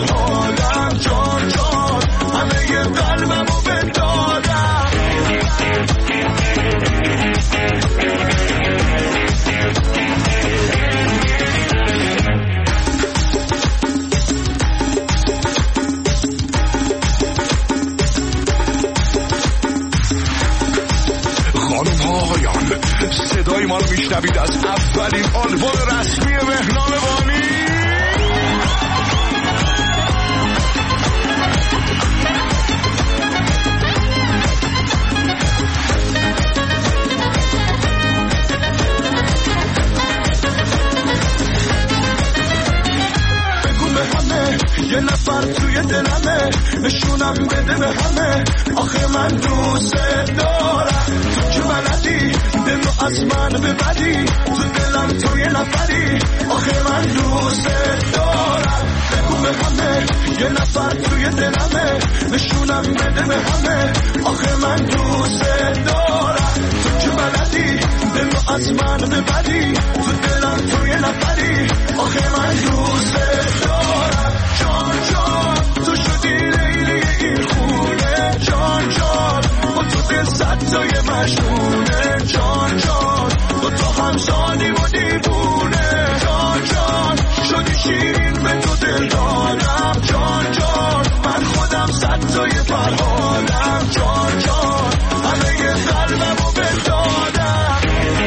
پر حالم جان جان همه قلبمو بدادم صدای ما رو میشنوید از اولین آلبوم رسمی مهنام بانی. بگو به همه یه نفر توی دلمه نشونم بده به همه آخه من دوست دارم تو که بلدی دلو از من ببری تو دلم تو یه نفری آخه من دوست دارم بگو به همه یه نفر توی دلمه نشونم بده به همه آخه من دوست دارم تو که بلدی دلو از من ببری تو دلم تو یه نفری آخه من دوست دارم جان جان تو شدی لیلی این خونه جان جان با تو دل صدای مشهونه جان جان با تو همسانی و دیوونه جان جان شدی شیرین به تو دل دارم جان جان من خودم صدای فرحالم جان جان همه قلبمو بدادم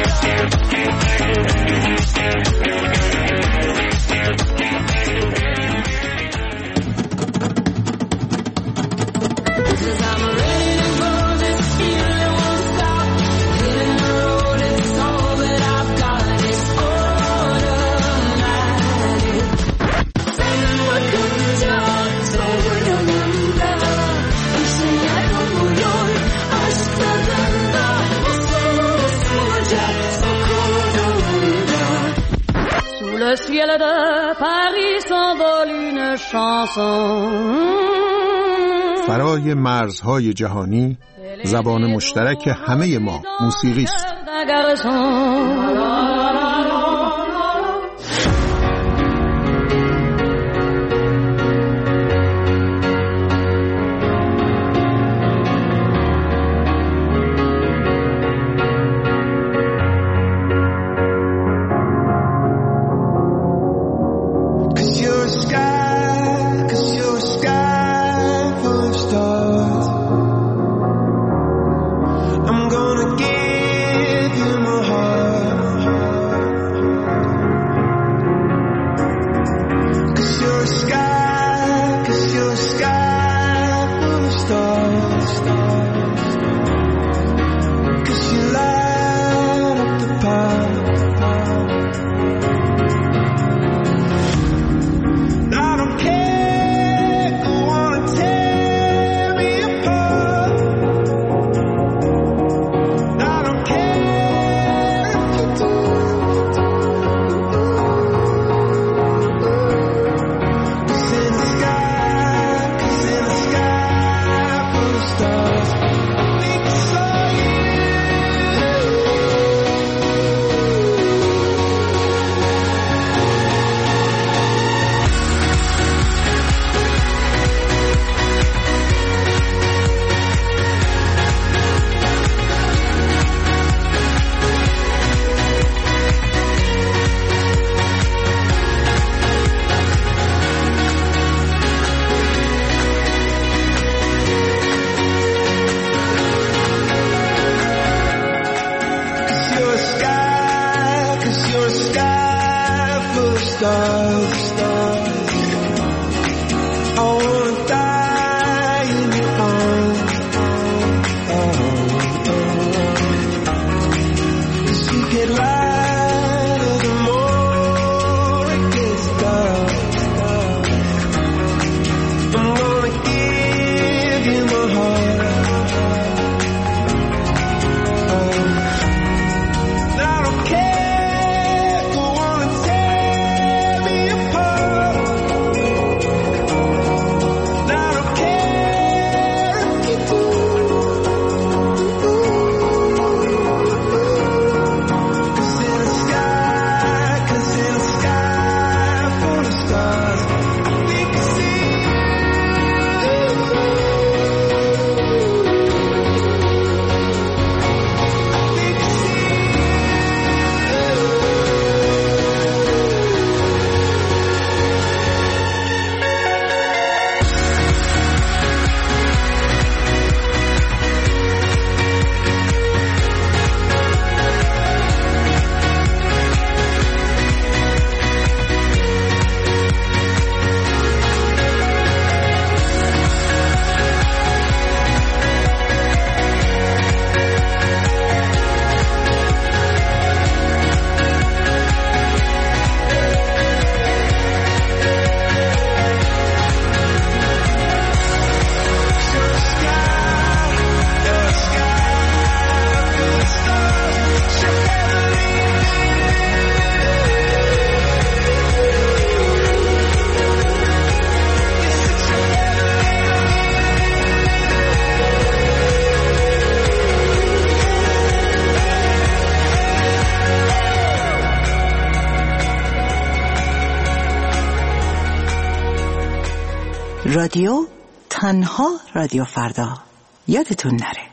Le ciel de Paris s'envole une chanson. فرای مرزهای جهانی زبان مشترک همه ما موسیقی است. رادیو تنها رادیو فردا، یادتون نره.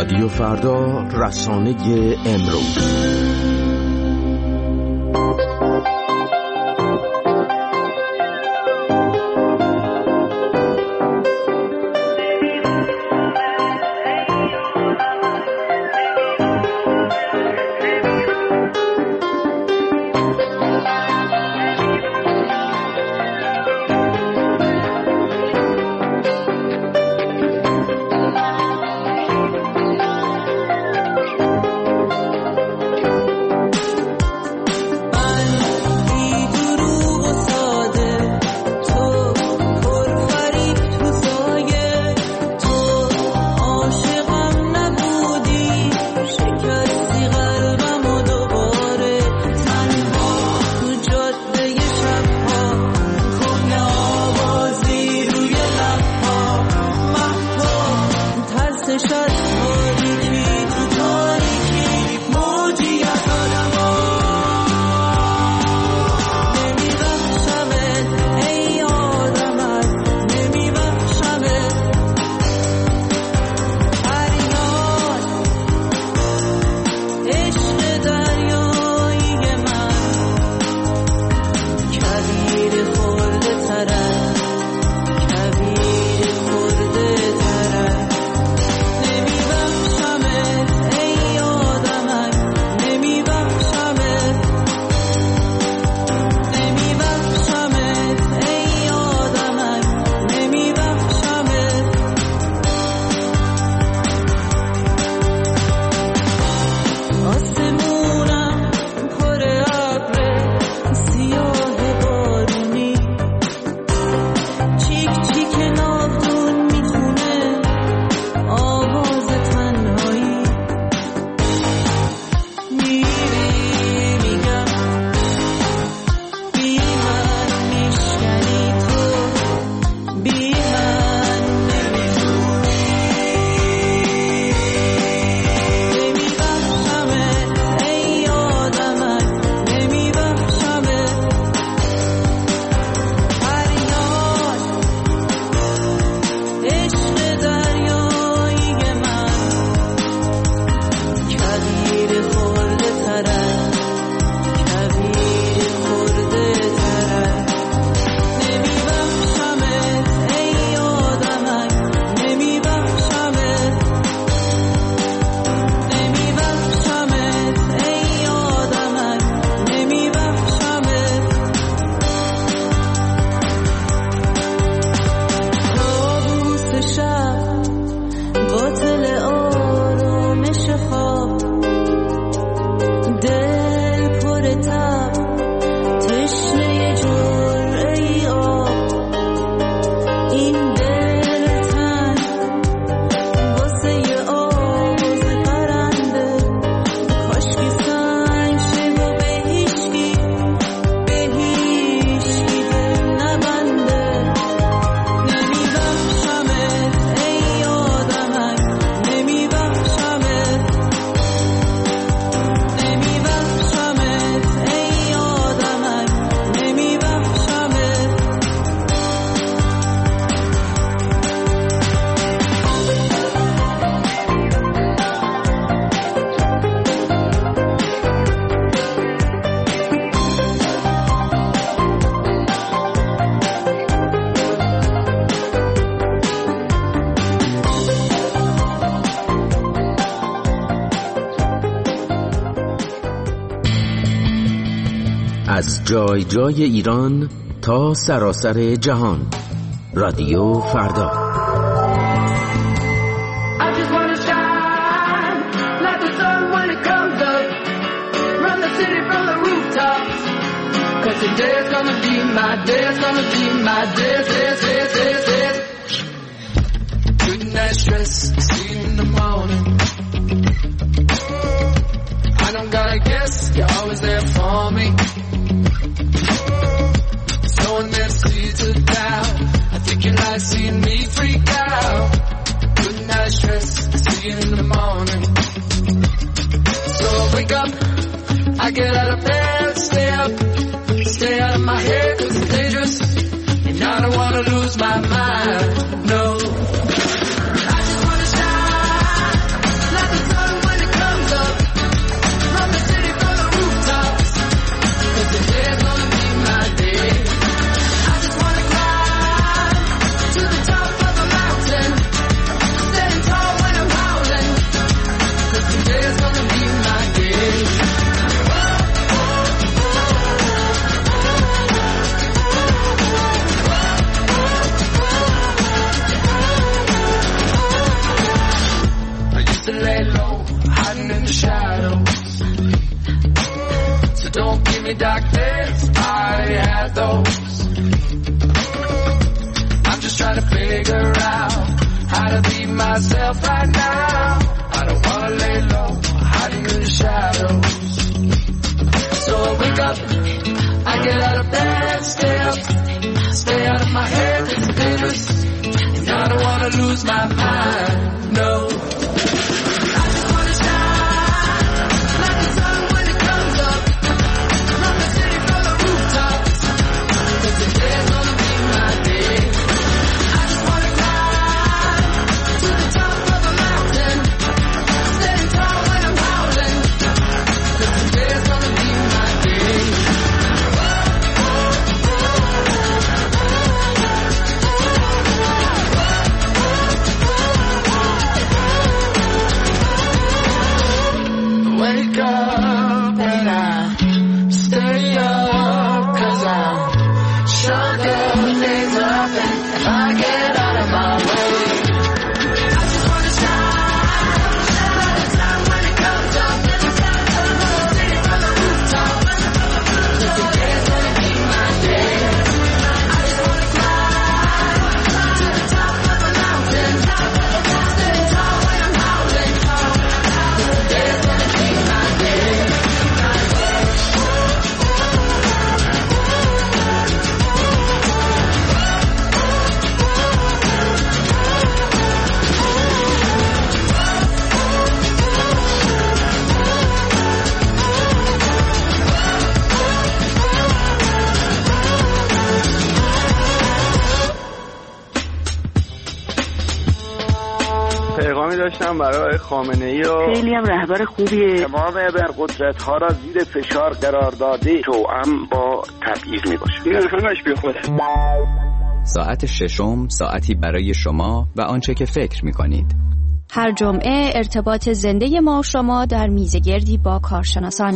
رادیو فردا، رسانه امروز. از جای جای ایران تا سراسر جهان، رادیو فردا. Seeing me freak out, good night stress, see you in the morning. So I wake up, I get out of bed, stay up, stay out of my head, 'cause it's dangerous, and I don't wanna lose my mind, no. I just wanna shine days, I already had those. I'm just trying to figure out how to be myself right now. I don't wanna lay low, hiding in the shadows. So I wake up, I get out of bed, stay out of my head, it's dangerous. And I don't wanna lose my mind, no. I just wanna shine like the sun when it comes up, from the city, from the rooftops. 'Cause today's gonna be my day. I just wanna climb to the top of the mountain, standing tall when I'm howling. 'Cause today's gonna be my day. Wake up and I stay up, 'cause I'm sure that things happen if I get out of my way. I just wanna shine like the sun when it comes up, from the city, from the rooftop. 'Cause today's gonna be my day. I just wanna climb to the top of the mountain, standing tall when I'm howling. 'Cause today's gonna be my day. پیغامی داشتم برای خامنه‌ای و خیلی هم رهبر خوبیه. تمام ابرقدرت‌ها را زیر فشار قرار داده، توأم با تبعیض میباشه. این همش بیخوده. ساعت ششم ساعتی برای شما و آنچه که فکر می‌کنید. هر جمعه ارتباط زنده ما و شما در میزگردی با کارشناسان.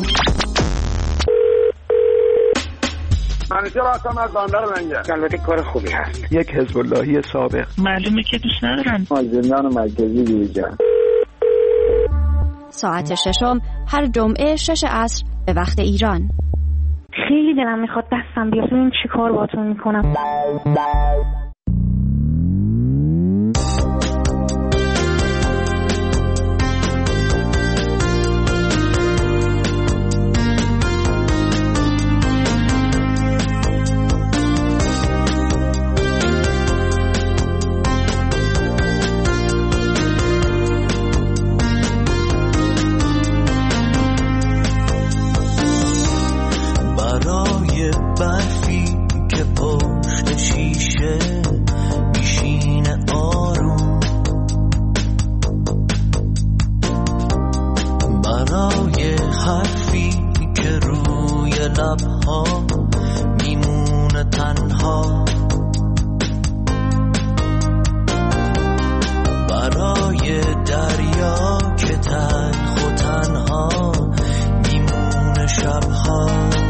منیجر هستم از بندر منگه. البته کار خوبی هست. یک حزب اللهی سابق. معلومه که دوست ندارن. زندان مرکزی بیرجان. ساعت ششم هر جمعه 6 عصر به وقت ایران. خیلی دلم میخواد دستم بیاد این چی کار باتون میکنم. برای برفی که پشت شیشه میشینه آروم، برای حرفی که روی لبها میمونه تنها، برای دریا که تلخ و تنها میمونه شبها.